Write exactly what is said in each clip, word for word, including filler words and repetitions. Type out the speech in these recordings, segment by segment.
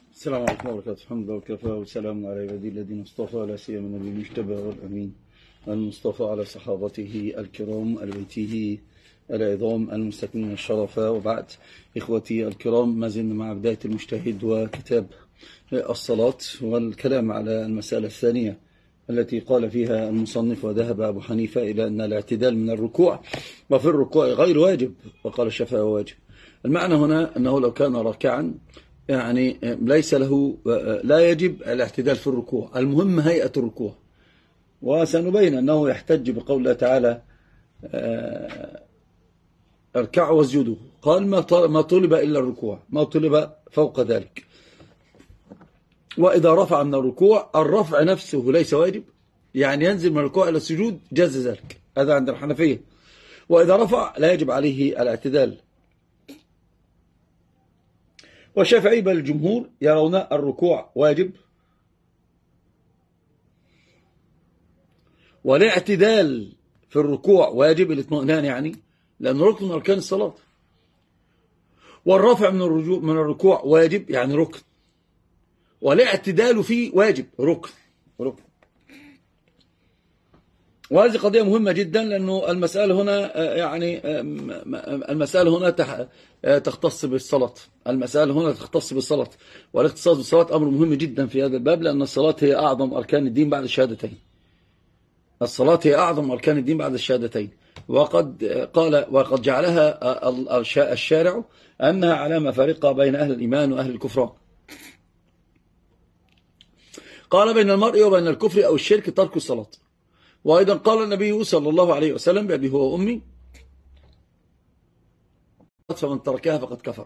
السلام عليكم ورحمة الله وبركاته. الحمد لله وكفى وسلام على عباده الذين اصطفى، لا سيما النبي المجتبى والأمين المصطفى، على صحابته الكرام آل بيته العظام المستكملين الشرفا، وبعد. إخوتي الكرام، ما زلنا مع بداية المجتهد وكتاب الصلاة، والكلام على المسألة الثانية التي قال فيها المصنف: وذهب أبو حنيفة إلى أن الاعتدال من الركوع وفي الركوع غير واجب، وقال الشافعي واجب. المعنى هنا أنه لو كان راكعا يعني ليس له، لا يجب الاعتدال في الركوع، المهم هيئة الركوع. وسنبين أنه يحتج بقول الله تعالى: اركعوا واسجدوا. قال: ما طلب إلا الركوع، ما طلب فوق ذلك. وإذا رفع من الركوع، الرفع نفسه ليس واجب، يعني ينزل من الركوع إلى السجود جاز ذلك، هذا عند الحنفية. وإذا رفع لا يجب عليه الاعتدال. والشافعي بل الجمهور يرون الركوع واجب، والاعتدال في الركوع واجب، الاطمئنان يعني، لأنه ركن من أركان الصلاة. والرفع من الرجوع من الركوع واجب، يعني ركن، والاعتدال فيه واجب، ركن ركن. وهذه قضية مهمة جدا، لأنه المسألة هنا يعني المسألة هنا تختص بالصلاة، المسألة هنا تختص بالصلاة، والاختصاص بالصلاة أمر مهم جدا في هذا الباب، لأن الصلاة هي أعظم أركان الدين بعد الشهادتين. الصلاة هي أعظم أركان الدين بعد الشهادتين. وقد قال وقد جعلها الشارع أنها علامة فارقة بين أهل الإيمان وأهل الكفران. قال: بين المرء وبين الكفر أو الشرك ترك الصلاة. وأيضا قال النبي صلى الله عليه وسلم بأبي هو وأمي: فمن تركها فقد كفر.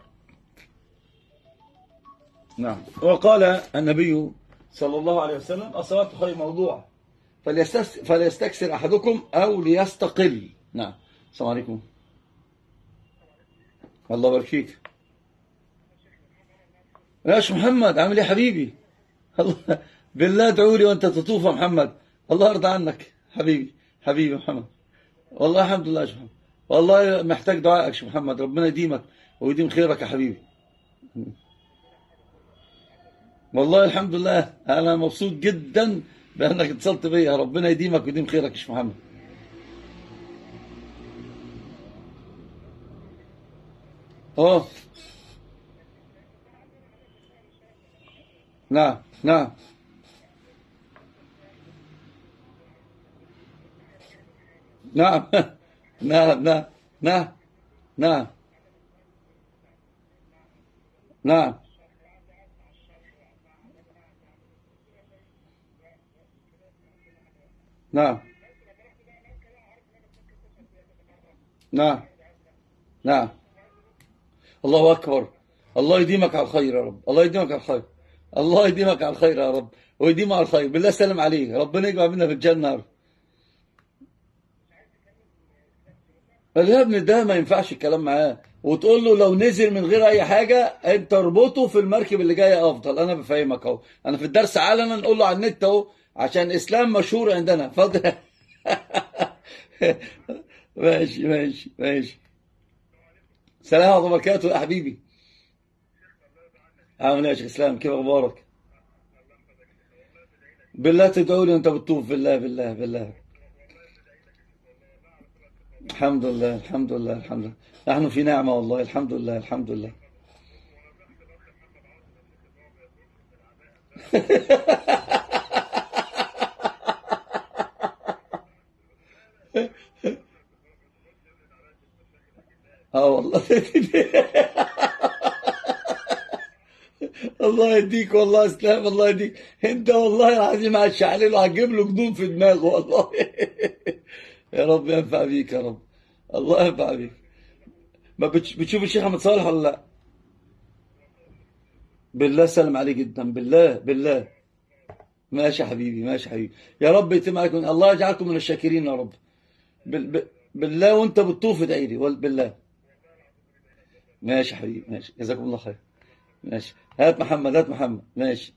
نعم. وقال النبي صلى الله عليه وسلم: الصلاة خير موضوع، فليستكثر أحدكم أو ليستقل. نعم. السلام عليكم. الله يبارك فيك. يا شيخ محمد، عامل ايه حبيبي؟ الله بالله ادعوا لي وانت تطوف يا محمد، الله يرضى عنك حبيبي حبيبي محمد. والله الحمد لله يا شيخ محمد، والله محتاج دعائك يا شيخ محمد، ربنا يديمك ويديم خيرك يا حبيبي. والله الحمد لله، انا مبسوط جدا بانك اتصلت بيا، ربنا يديمك ويديم خيرك يا شيخ محمد. اه نعم نعم نعم نعم نعم نعم نعم نعم نعم نعم نعم. الله أكبر. الله يديمك على الخير يا رب، الله يديمك على الخير، الله يديمك على الخير يا رب، ويديم على الخير. بالله سلم عليك، ربنا يجمع بينا في الجنة يا رب. يا ابني ده ما ينفعش الكلام معاه، وتقول له لو نزل من غير اي حاجة انت اربطه في المركب اللي جاية افضل. انا بفهمك اهو، انا في الدرس علنا نقول له على النت اهو، عشان الاسلام مشهور عندنا. فضل ماشي ماشي ماشي. سلام عليكم وبركاته يا حبيبي. عامل ايه يا شيخ اسلام؟ كيف اخبارك؟ بالله تدعوا لي وانت بتطوف، بالله بالله بالله. الحمد لله الحمد لله الحمد لله، نحن في نعمة والله، الحمد لله الحمد لله. اه والله. الله يديك والله اسلام، الله يديك انت، والله العظيم هتشعلله، هتجيب له جنون في دماغه والله. يا رب ينفع بيك يا رب، الله ينفع بيك. ما بتش- بتشوف الشيخ احمد صالح ولا لا؟ بالله سلم عليه جدا، بالله بالله. ماشي يا حبيبي ماشي يا حبيبي، يا رب يتم عليكم، الله يجعلكم من الشاكرين يا رب. بال... ب... بالله وانت بتطوف ادعي لي وال- بالله. ماشي يا حبيبي ماشي، جزاكم الله خير. ماشي، هات محمد هات محمد. ماشي.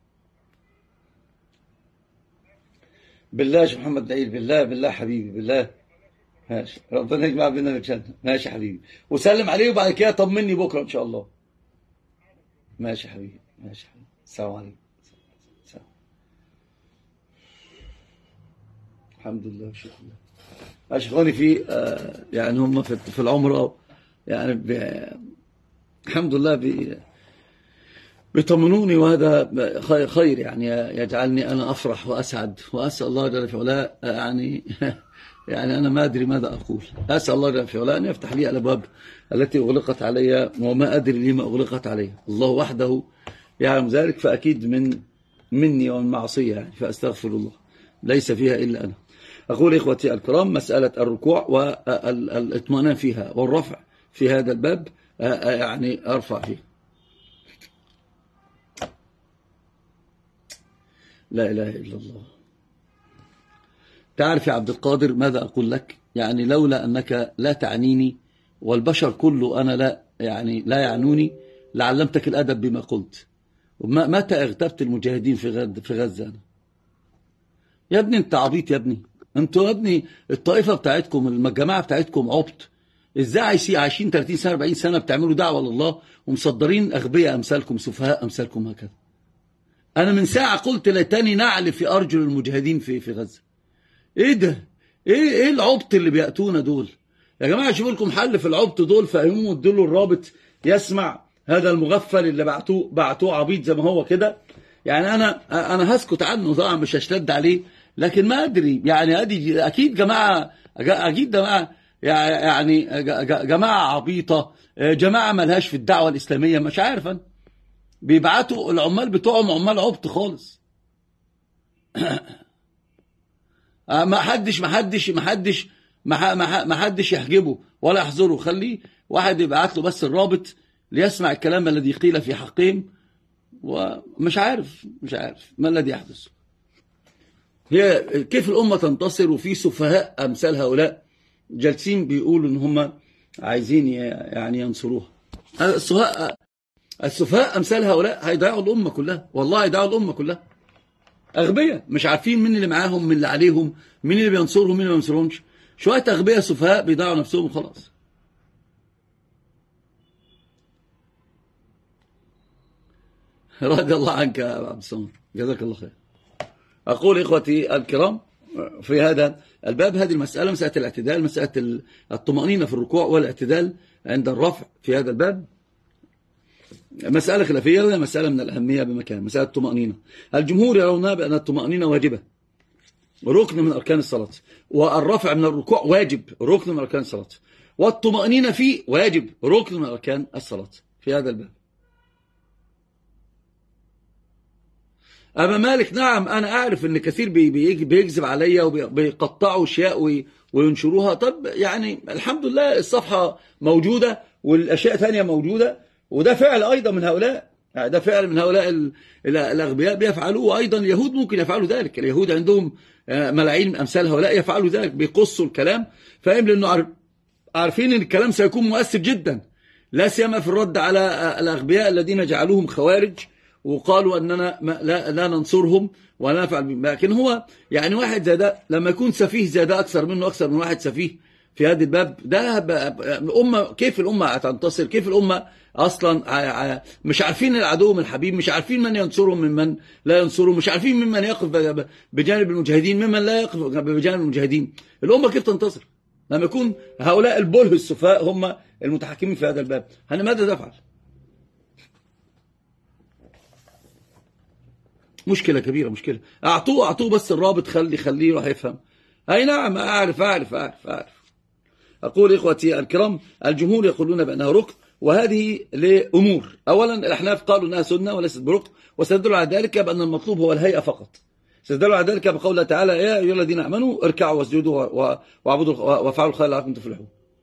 بالله يا شيخ محمد ادعي لي، بالله بالله حبيبي بالله. ماشي، ربنا يجمع بينا في الجنة. ماشي يا حبيبي، وسلم عليه، وبعد كده طمني بكرة إن شاء الله. ماشي يا حبيبي، ماشي يا حبيبي، السلام عليكم. سلام. الحمد لله والشكر لله. أشغلوني في آه يعني هم في في العمرة يعني الحمد لله بيطمنوني، وهذا خير يعني يجعلني أنا أفرح وأسعد، وأسأل الله جل في علاه يعني يعني أنا ما أدري ماذا أقول. أسأل الله جل في علاه أن يفتح لي الأبواب التي أغلقت علي، وما أدري لما أغلقت علي، الله وحده يعلم ذلك، فأكيد من مني ومن معصية يعني، فأستغفر الله، ليس فيها إلا أنا. أقول إخوتي الكرام، مسألة الركوع والاطمئنان فيها والرفع في هذا الباب يعني أرفع فيه. لا إله إلا الله. تعرف يا عبد القادر ماذا أقول لك؟ يعني لولا أنك لا تعنيني والبشر كله أنا لا يعني لا يعنوني لعلمتك الأدب بما قلت. متى اغتبت المجاهدين في غد في غزة أنا؟ يا ابني أنت عبيط يا ابني، أنتوا يا ابني الطائفة بتاعتكم الجماعة بتاعتكم عبط. إزاي عايشين ثلاثين سنة أربعين سنة بتعملوا دعوة لله ومصدرين أغبياء أمثالكم سفهاء أمثالكم هكذا؟ أنا من ساعة قلت ليتني نعل في أرجل المجاهدين في في غزة. إيه ده؟ إيه إيه العبط اللي بيأتونا دول؟ يا جماعة شوفوا لكم حل في العبط دول، فهموا ادوا الرابط يسمع هذا المغفل اللي بعتوه بعتوه عبيط زي ما هو كده. يعني أنا أنا هسكت عنه طبعا، مش هشتد عليه، لكن ما أدري يعني أدي أكيد جماعة أكيد جماعة يعني جماعة عبيطة، جماعة ملهاش في الدعوة الإسلامية، مش عارف أنا. بيبعتوا العمال بتوعهم عمال عبط خالص. ما حدش ما حدش ما حدش ما حدش يحجبه ولا يحظره، خليه واحد يبعت له بس الرابط ليسمع الكلام الذي قيل في حقهم، ومش عارف مش عارف ما الذي يحدث. هي كيف الأمة تنتصر وفي سفهاء أمثال هؤلاء جالسين بيقولوا إن هم عايزين يعني ينصروها؟ السفهاء السفهاء أمثال هؤلاء هيضيعوا الأمة كلها، والله هيضيعوا الأمة كلها. أغبياء مش عارفين مين اللي معاهم مين اللي عليهم، مين اللي بينصرهم مين اللي ما بينصرهمش. شوية أغبياء سفهاء بيضيعوا نفسهم وخلاص. رضي الله عنك يا عبد الصمد، جزاك الله خير. أقول إخوتي الكرام في هذا الباب، هذه المسألة مسألة الاعتدال، مسألة الطمأنينة في الركوع والاعتدال عند الرفع في هذا الباب مسألة خلافية، وهي مسألة من الأهمية بمكان، مسألة الطمأنينة. الجمهور يرون بأن الطمأنينة واجبة، ركن من أركان الصلاة، والرفع من الركوع واجب، ركن من أركان الصلاة، والطمأنينة فيه واجب، ركن من أركان الصلاة في هذا الباب. أما مالك نعم أنا أعرف أن كثير بيكذب عليا وبيقطعوا أشياء وينشروها. طب يعني الحمد لله الصفحة موجودة والأشياء ثانية موجودة، وده فعل أيضا من هؤلاء، ده فعل من هؤلاء الأغبياء بيفعلوه، وأيضا اليهود ممكن يفعلوا ذلك. اليهود عندهم ملايين من أمثال هؤلاء يفعلوا ذلك، بيقصوا الكلام فاهم، لأنه عارفين أن الكلام سيكون مؤثر جدا، لا سيما في الرد على الأغبياء الذين جعلوهم خوارج وقالوا أننا لا, لا ننصرهم ولا نفعل. لكن هو يعني واحد زي ده لما يكون سفيه زي ده أكثر منه أكثر من واحد سفيه في هذا الباب ده، أمة كيف الأمة هتنتصر؟ كيف الأمة أصلا مش عارفين العدو من الحبيب، مش عارفين من ينصرهم ممن لا ينصرهم، مش عارفين ممن يقف بجانب المجاهدين ممن لا يقف بجانب المجاهدين. الأمة كيف تنتصر لما يكون هؤلاء البله السفهاء هم المتحكمين في هذا الباب؟ أنا ماذا تفعل؟ مشكلة كبيرة، مشكلة. أعطوه أعطوه بس الرابط، خلي خليه يروح يفهم. أي نعم أعرف أعرف أعرف أعرف. أقول إخوتي الكرام الجمهور يقولون بأنها ركن، وهذه لأمور. أولا الأحناف قالوا أنها سنة وليست بركن، وسدلوا على ذلك بأن المطلوب هو الهيئة فقط. سدلوا على ذلك بقول الله تعالى يا أيها الذين آمنوا اركعوا واسجدوا واعبدوا وافعلوا الخير لعلكم تفلحون.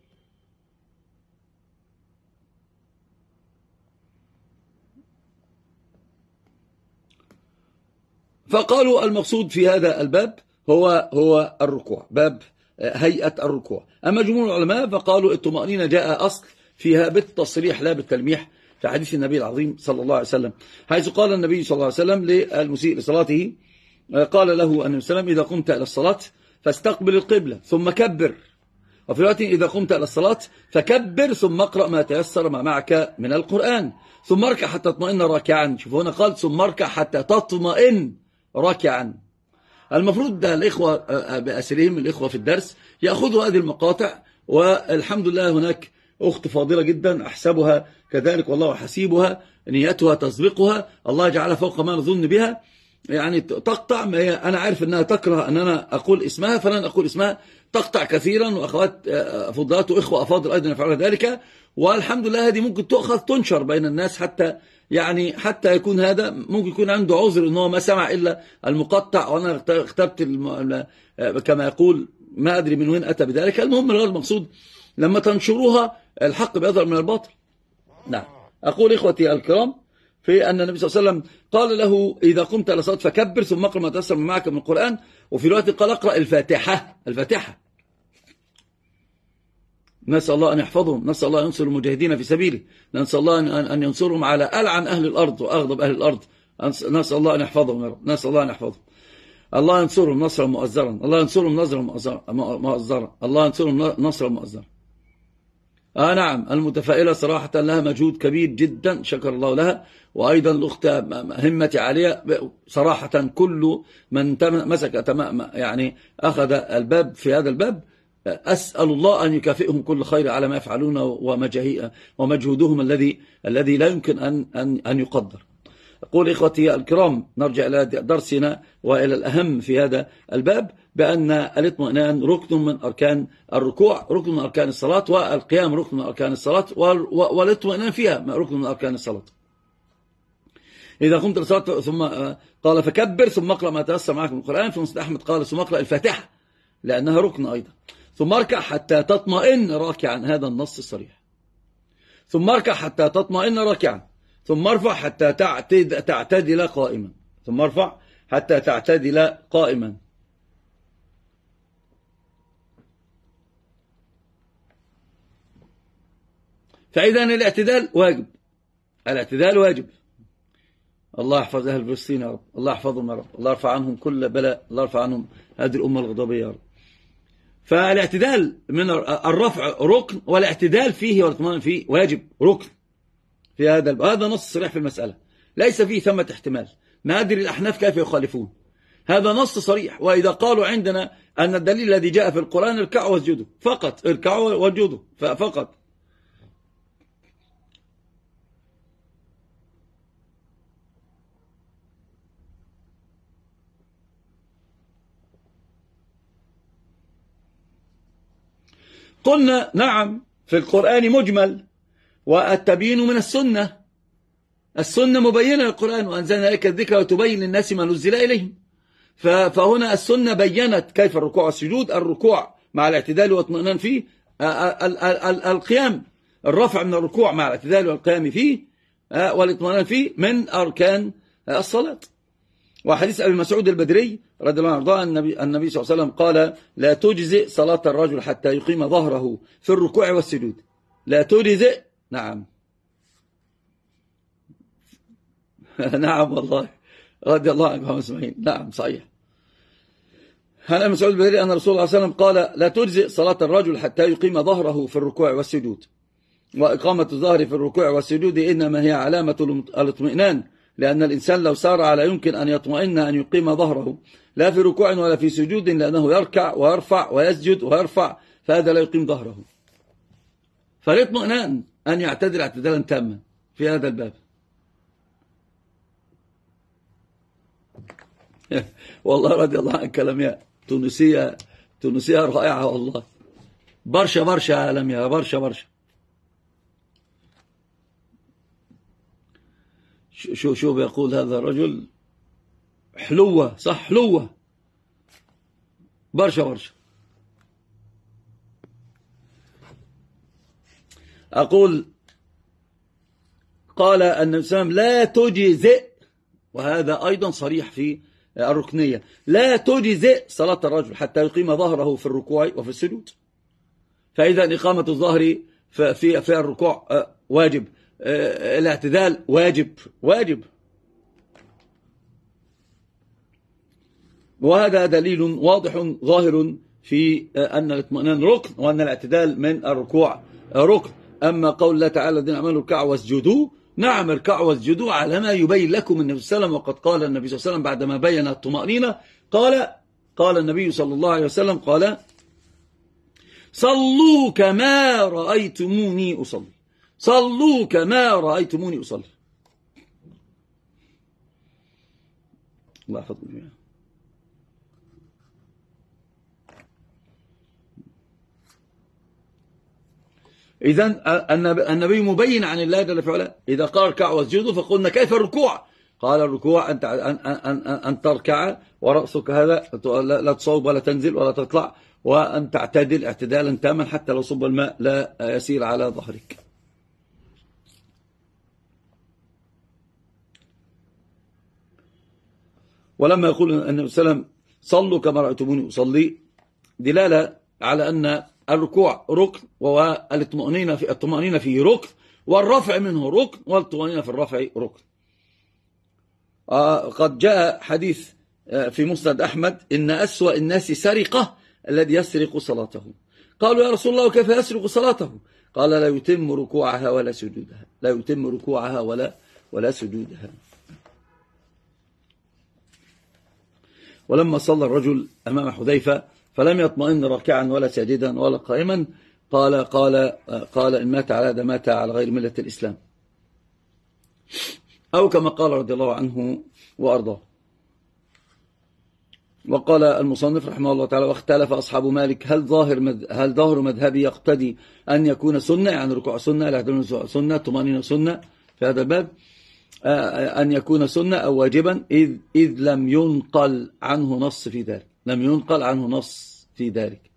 فقالوا المقصود في هذا الباب هو هو الركوع، باب هيئة الركوع. أما جمهور العلماء فقالوا الطمأنينة جاء أصل فيها بالتصريح لا بالتلميح، في حديث النبي العظيم صلى الله عليه وسلم، حيث قال النبي صلى الله عليه وسلم للمسيء لصلاته، قال له النبي صلى الله عليه وسلم إذا قمت إلى الصلاة فاستقبل القبلة ثم كبر، وفي الوقت إذا قمت إلى الصلاة فكبر ثم اقرأ ما تيسر ما معك من القرآن، ثم اركع حتى تطمئن راكعا. شوف هنا قال ثم اركع حتى تطمئن راكعا. المفروض ده الإخوة بأسرهم الإخوة في الدرس يأخذوا هذه المقاطع، والحمد لله هناك أخت فاضلة جدا أحسبها كذلك والله حسيبها، نيتها تسبقها، الله يجعلها فوق ما نظن بها، يعني تقطع. ما هي أنا عارف أنها تكره أن أنا أقول اسمها فلن أقول اسمها، تقطع كثيرا، وأخوات فضلات وإخوة أفاضل أيضا يفعلون ذلك، والحمد لله هذه ممكن تؤخذ تنشر بين الناس حتى يعني حتى يكون هذا ممكن يكون عنده عذر أنه ما سمع إلا المقطع، وأنا اختبت كما يقول ما أدري من وين أتى بذلك. المهم الغرض المقصود لما تنشروها الحق بيظهر من الباطل. نعم. أقول إخوتي الكرام في أن النبي صلى الله عليه وسلم قال له إذا قمت إلى صلاة فكبر ثم اقرأ ما تيسر معك من القرآن، وفي الوقت قال اقرأ الفاتحة. الفاتحة نسأل الله أن يحفظهم، نسأل الله أن ينصر المجاهدين في سبيله، نسأل الله أن ينصرهم على ألعن أهل الأرض وأغضب أهل الأرض، نسأل الله أن يحفظهم يا رب، نسأل الله أن يحفظهم. الله ينصرهم نصرا مؤزرا، الله ينصرهم نصرا مؤزرا، الله ينصرهم نصرا مؤزرا. آه نعم، المتفائلة صراحة لها مجهود كبير جدا شكر الله لها، وأيضا الأخت همتي عالية صراحة. كل من مسك يعني أخذ الباب في هذا الباب أسأل الله أن يكافئهم كل خير على ما يفعلون ومجهودهم الذي الذي لا يمكن أن أن أن يقدر. أقول إخوتي الكرام نرجع إلى درسنا وإلى الأهم في هذا الباب، بأن الاطمئنان ركن من أركان الركوع، ركن من أركان الصلاة، والقيام ركن من أركان الصلاة، والاطمئنان فيها ركن من أركان الصلاة. إذا قمت للصلاة ثم قال فكبر ثم اقرأ ما تيسر معك من القرآن، في مسند أحمد قال ثم اقرأ الفاتحة لأنها ركن أيضا، ثم اركع حتى تطمئن راكعا، هذا النص الصريح. ثم اركع حتى تطمئن راكعا، ثم ارفع حتى تعتد تعتدل قائما، ثم ارفع حتى تعتدل قائما. فإذا الاعتدال واجب، الاعتدال واجب. الله يحفظ أهل فلسطين يا رب، الله يحفظهم يا رب، الله يرفع عنهم كل بلاء، الله يرفع عنهم هذه الأمة الغضبية يا رب. فالاعتدال من الرفع ركن، والاعتدال فيه والاطمئنان فيه واجب ركن في هذا. هذا نص صريح في المسألة، ليس فيه ثمة احتمال. ما أدري الأحناف كيف يخالفون، هذا نص صريح. وإذا قالوا عندنا أن الدليل الذي جاء في القرآن اركعوا واسجدوا فقط، اركعوا واسجدوا فقط. قلنا نعم في القرآن مجمل، والتبيين من السنة، السنة مبينة للقرآن، وأنزلنا إليك الذكر وتبين للناس ما نزل إليهم. فهنا السنة بينت كيف الركوع والسجود، الركوع مع الاعتدال واطمئنان فيه، القيام الرفع من الركوع مع الاعتدال والقيام فيه والاطمئنان فيه من أركان الصلاة. وحديث أبي مسعود البدري رضي الله عنه أرضاه النبي, النبي صلى الله عليه وسلم قال لا تجزئ صلاة الرجل حتى يقيم ظهره في الركوع والسجود. لا تجزئ، نعم نعم والله رضي الله عنه محمد اسماعيل، نعم صحيح. عن أبي مسعود البدري أن رسول الله صلى الله عليه وسلم قال لا تجزئ صلاة الرجل حتى يقيم ظهره في الركوع والسجود، وإقامة الظهر في الركوع والسجود إنما هي علامة الاطمئنان، لأن الإنسان لو سار على يمكن أن يطمئن أن يقيم ظهره لا في ركوع ولا في سجود، لأنه يركع ويرفع ويسجد ويرفع، فهذا لا يقيم ظهره. فالاطمئنان أن يعتدل اعتدالا تاما في هذا الباب. والله رضي الله عن كلام تونسية تونسية رائعة والله، برشا برشا عالم يا برشا برشا. شو شو بيقول هذا الرجل؟ حلوة، صح حلوة، برشا برشا. أقول قال النبي صلى الله عليه وسلم لا تجزئ، وهذا أيضا صريح في الركنية، لا تجزئ صلاة الرجل حتى يقيم ظهره في الركوع وفي السجود. فإذا إقامة الظهر في في الركوع واجب، الاعتدال واجب واجب، وهذا دليل واضح ظاهر في أن الاطمئنان ركن، وأن الاعتدال من الركوع ركن. أما قول الله تعالى الذين آمنوا اركعوا واسجدوا، نعم اركعوا واسجدوا على ما يبين لكم النبي صلى الله عليه وسلم. وقد قال النبي صلى الله عليه وسلم بعدما بين الطمأنينة قال قال النبي صلى الله عليه وسلم قال صلوا كما رأيتموني أصلي، صلوا كما رأيتموني أصلي. الله يحفظكم جميعا. إذن النبي مبين عن الله جل وعلا. إذا قال اركعوا واسجدوا فقلنا كيف الركوع؟ قال الركوع أن أن تركع ورأسك هذا لا تصوب ولا تنزل ولا تطلع، وأن تعتدل اعتدالا تاما حتى لو صب الماء لا يسير على ظهرك. ولما يقول النبي صلى الله عليه وسلم صلوا كما رأيتموني أصلي، دلالة على أن الركوع ركن، والطمأنينة في الطمأنينة فيه ركن، والرفع منه ركن، والطمأنينة في الرفع ركن. آه قد جاء حديث في مسند أحمد إن أسوأ الناس سرقة الذي يسرق صلاته. قالوا يا رسول الله كيف يسرق صلاته؟ قال لا يتم ركوعها ولا سجودها، لا يتم ركوعها ولا ولا سجودها. ولما صلى الرجل أمام حذيفة فلم يطمئن راكعا ولا ساجدا ولا قائما، قال قال قال إن مات على هذا مات على غير ملة الإسلام، أو كما قال رضي الله عنه وأرضاه. وقال المصنف رحمه الله تعالى واختلف أصحاب مالك هل ظاهر مذ... هل ظاهر مذهبي يقتضي أن يكون سنة، يعني ركوع سنة، الاعتدال سنة، طمأنينة سنة في هذا الباب، أن يكون سنة أو واجبا، إذ, إذ لم ينقل عنه نص في ذلك، لم ينقل عنه نص في ذلك.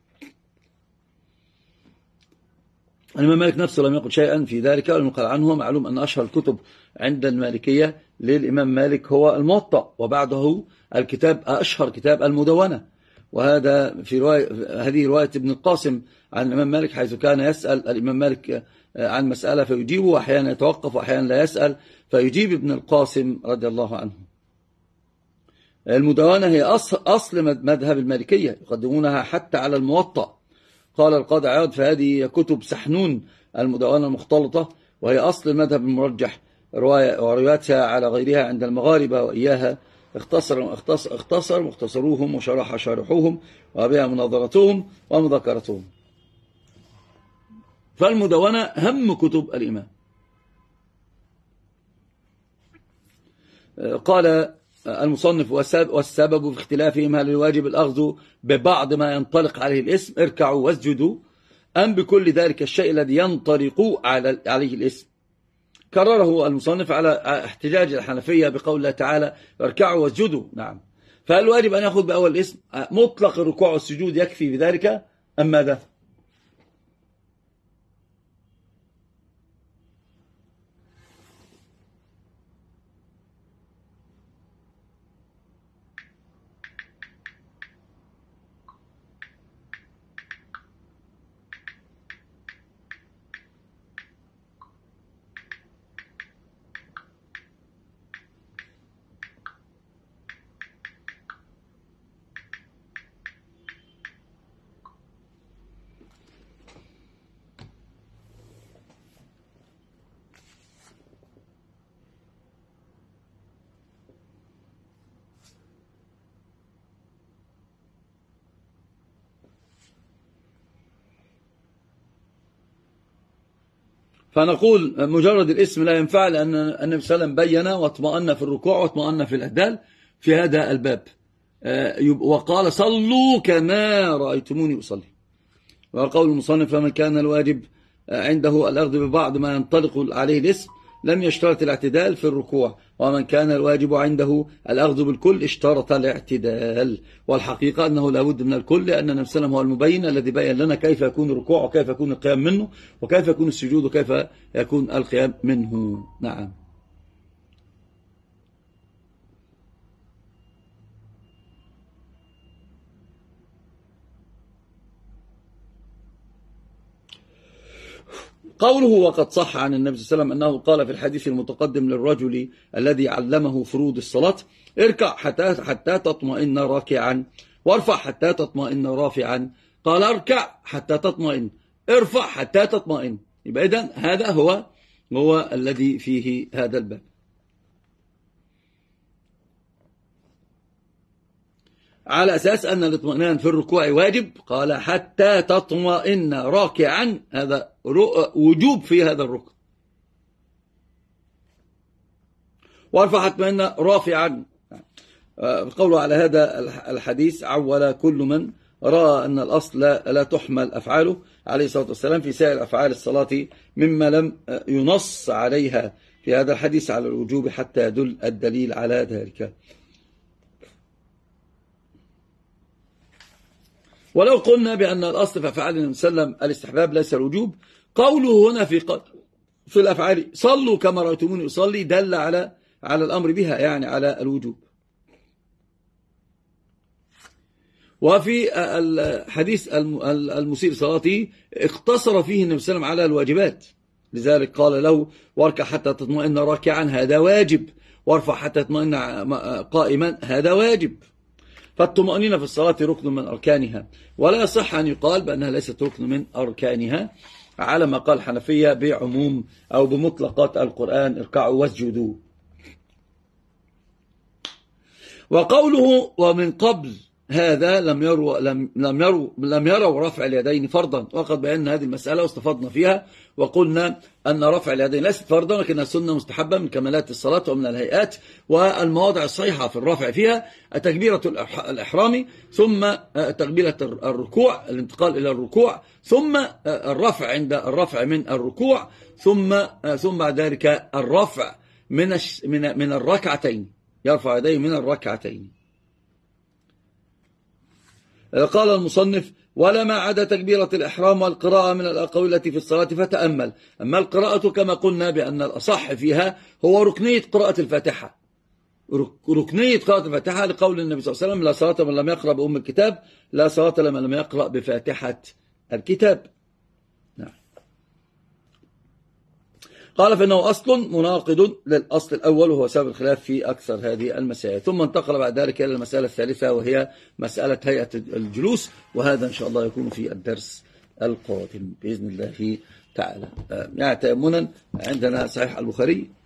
الإمام مالك نفسه لم يقل شيئا في ذلك ولم ينقل عنه. معلوم أن أشهر الكتب عند المالكية للإمام مالك هو الموطأ، وبعده الكتاب أشهر كتاب المدونة، وهذا في رواية هذه رواية ابن القاسم عن الإمام مالك، حيث كان يسأل الإمام مالك عن مسألة فيجيبه، وأحيانا يتوقف وأحيانا لا يسأل فيجيب ابن القاسم رضي الله عنه. المدونة هي أصل مذهب المالكية، يقدمونها حتى على الموطأ. قال القاضي عياض فهذه كتب سحنون المدونة المختلطة، وهي أصل المذهب المرجح، ورواياتها على غيرها عند المغاربة، وإياها اختصر اختصر, اختصر مختصروهم وشرح شارحوهم، وبها مناظرتهم ومذاكرتهم. فالمدونة هم كتب الإمام. قال المصنف والسبب في اختلافهم هل الواجب الأخذ ببعض ما ينطلق عليه الاسم اركعوا واسجدوا، أم بكل ذلك الشيء الذي ينطلق عليه الاسم. كرره المصنف على احتجاج الحنفية بقول الله تعالى اركعوا واسجدوا. نعم، فهل الواجب أن يأخذ بأول الاسم مطلق الركوع والسجود يكفي بذلك أم ماذا؟ فنقول مجرد الاسم لا ينفع، لأن النبي صلى الله عليه وسلم بين واطمأن في الركوع واطمأن في الإعتدال في هذا الباب، وقال صلوا كما رأيتموني أصلي. وقول المصنف فمن كان الواجب عنده الأخذ ببعض ما ينطلق عليه الاسم لم يشترط الاعتدال في الركوع، ومن كان الواجب عنده الأخذ بالكل اشترط الاعتدال. والحقيقة أنه لابد من الكل، لأن النبي صلى الله عليه وسلم هو المبين الذي بين لنا كيف يكون الركوع وكيف يكون القيام منه وكيف يكون السجود وكيف يكون القيام منه. نعم. قوله وقد صح عن النبي صلى الله عليه وسلم أنه قال في الحديث المتقدم للرجل الذي علمه فروض الصلاة اركع حتى, حتى تطمئن راكعا، وارفع حتى تطمئن رافعا. قال اركع حتى تطمئن، ارفع حتى تطمئن. يبقى إذن هذا هو هو الذي فيه هذا الباب. على أساس أن الاطمئنان في الركوع واجب، قال حتى تطمئن راكعا، هذا وجوب في هذا الركن. وارفع اطمئن رافعا، قوله على هذا الحديث عول كل من رأى أن الأصل لا تحمل أفعاله عليه الصلاة والسلام في سائر أفعال الصلاة مما لم ينص عليها في هذا الحديث على الوجوب حتى يدل الدليل على ذلك. ولو قلنا بأن الأصل في أفعال النبي صلى الله عليه وسلم الاستحباب ليس الوجوب، قوله هنا في في الأفعال صلوا كما رأيتموني أصلي دل على على الأمر بها، يعني على الوجوب. وفي الحديث المسيء صلاته اقتصر فيه النبي صلى الله عليه وسلم على الواجبات، لذلك قال له واركع حتى تطمئن راكعا، هذا واجب، وارفع حتى تطمئن قائما، هذا واجب. فالطمأنينة في الصلاة ركن من أركانها، ولا يصح أن يقال بأنها ليست ركن من أركانها على ما قال الحنفية بعموم أو بمطلقات القرآن اركعوا واسجدوا. وقوله ومن قبل هذا لم يروا لم لم يروا لم يروا رفع اليدين فرضا، وقد بينا هذه المسألة واستفضنا فيها وقلنا أن رفع اليدين ليست فرضا لكنها سنة مستحبة من كمالات الصلاة ومن الهيئات، والمواضع الصحيحة في الرفع فيها تكبيرة الإحرام، ثم تقبيلة الركوع، الانتقال إلى الركوع، ثم الرفع عند الرفع من الركوع، ثم ثم بعد ذلك الرفع من من من الركعتين، يرفع يديه من الركعتين. قال المصنف ولا ما عدا تكبيرة الإحرام والقراءة من الأقوال التي في الصلاة فتأمل. أما القراءة كما قلنا بأن الأصح فيها هو ركنية قراءة الفاتحة، ركنية قراءة الفاتحة لقول النبي صلى الله عليه وسلم لا صلاة من لم يقرأ بأم الكتاب، لا صلاة لمن لم يقرأ بفاتحة الكتاب. نعم. قال فإنه أصل مناقض للأصل الأول، وهو سبب الخلاف في أكثر هذه المسائل. ثم انتقل بعد ذلك إلى المسألة الثالثة وهي مسألة هيئة الجلوس، وهذا إن شاء الله يكون في الدرس القادم بإذن الله تعالى. يعني تأمنا عندنا صحيح البخاري